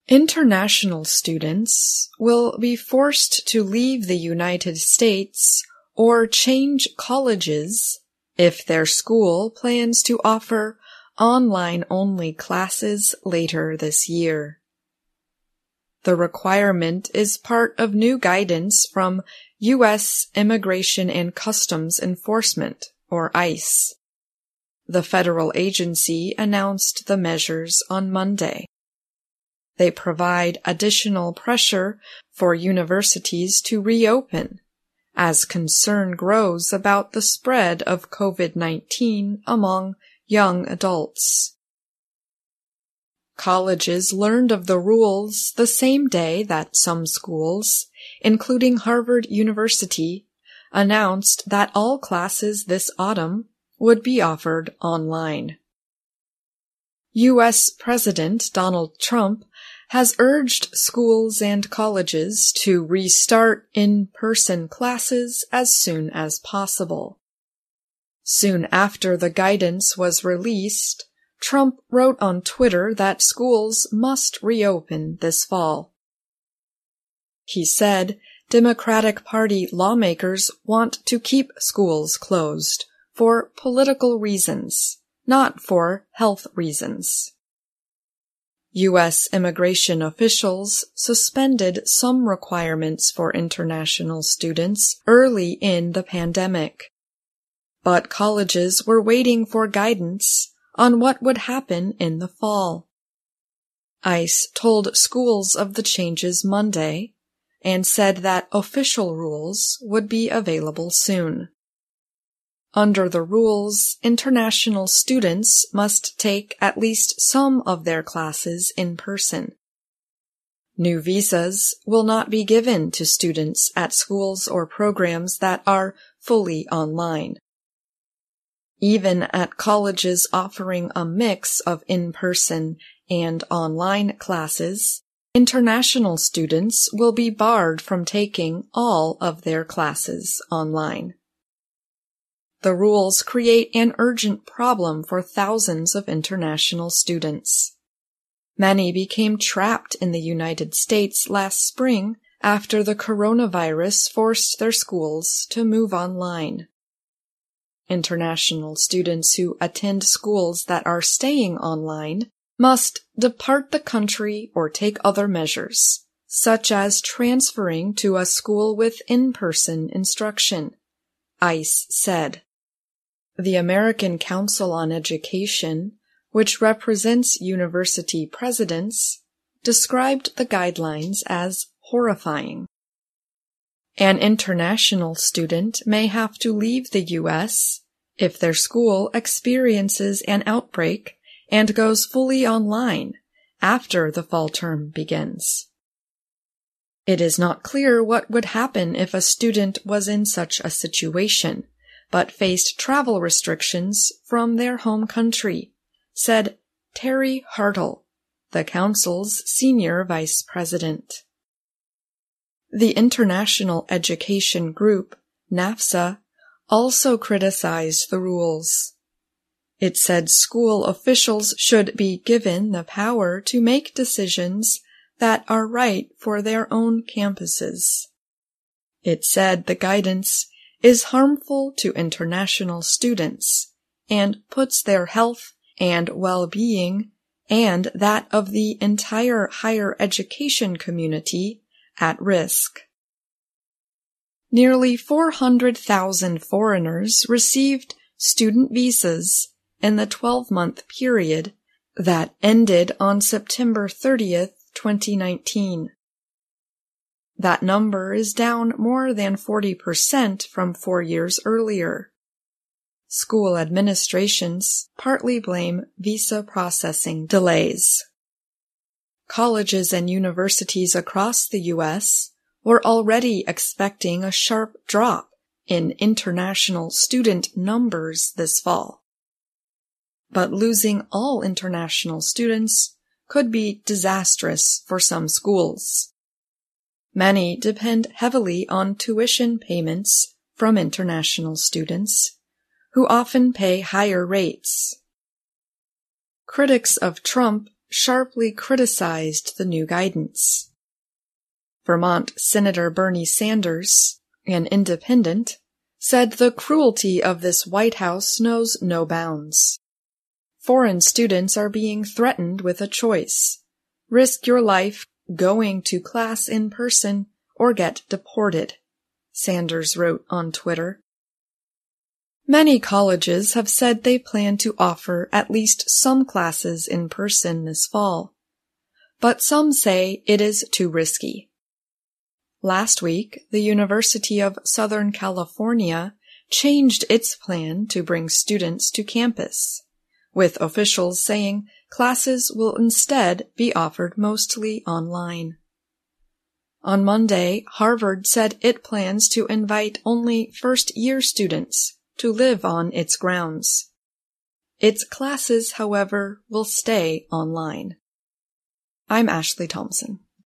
International students will be forced to leave the United States or change colleges if their school plans to offer online-only classes later this year. The requirement is part of new guidance from U.S. Immigration and Customs Enforcement, or ICE. The federal agency announced the measures on Monday. They provide additional pressure for universities to reopen as concern grows about the spread of COVID-19 among young adults. Colleges learned of the rules the same day that some schools, including Harvard University, announced that all classes this autumn would be offered online. U.S. President Donald Trump has urged schools and colleges to restart in-person classes as soon as possible. Soon after the guidance was released, Trump wrote on Twitter that schools must reopen this fall. He said Democratic Party lawmakers want to keep schools closed for political reasons, not for health reasons. U.S. immigration officials suspended some requirements for international students early in the pandemic, but colleges were waiting for guidance on what would happen in the fall. ICE told schools of the changes Monday and said that official rules would be available soon. Under the rules, international students must take at least some of their classes in person. New visas will not be given to students at schools or programs that are fully online. Even at colleges offering a mix of in-person and online classes, international students will be barred from taking all of their classes online. The rules create an urgent problem for thousands of international students. Many became trapped in the United States last spring after the coronavirus forced their schools to move online. International students who attend schools that are staying online must depart the country or take other measures, such as transferring to a school with in-person instruction, ICE said. The American Council on Education, which represents university presidents, described the guidelines as horrifying. An international student may have to leave the U.S. if their school experiences an outbreak and goes fully online after the fall term begins. It is not clear what would happen if a student was in such a situation, but faced travel restrictions from their home country, said Terry Hartle, the Council's senior vice president. The International Education Group, NAFSA, also criticized the rules. It said school officials should be given the power to make decisions that are right for their own campuses. It said the guidance is harmful to international students and puts their health and well-being and that of the entire higher education community at risk. Nearly 400,000 foreigners received student visas in the 12-month period that ended on September 30th, 2019. That number is down more than 40% from 4 years earlier. School administrations partly blame visa processing delays. Colleges and universities across the U.S. were already expecting a sharp drop in international student numbers this fall. But losing all international students could be disastrous for some schools. Many depend heavily on tuition payments from international students, who often pay higher rates. Critics of Trump sharply criticized the new guidance. Vermont Senator Bernie Sanders, an independent, said the cruelty of this White House knows no bounds. Foreign students are being threatened with a choice: risk your life going to class in person or get deported, Sanders wrote on Twitter. Many colleges have said they plan to offer at least some classes in person this fall, but some say it is too risky. Last week, the University of Southern California changed its plan to bring students to campus, with officials saying classes will instead be offered mostly online. On Monday, Harvard said it plans to invite only first-year students to live on its grounds. Its classes, however, will stay online. I'm Ashley Thompson.